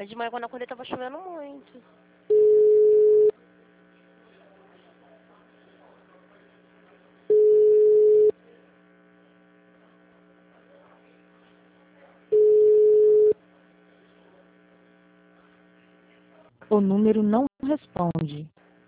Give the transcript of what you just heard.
Mas de manhã quando eu acordei tava chovendo muito. O número não responde.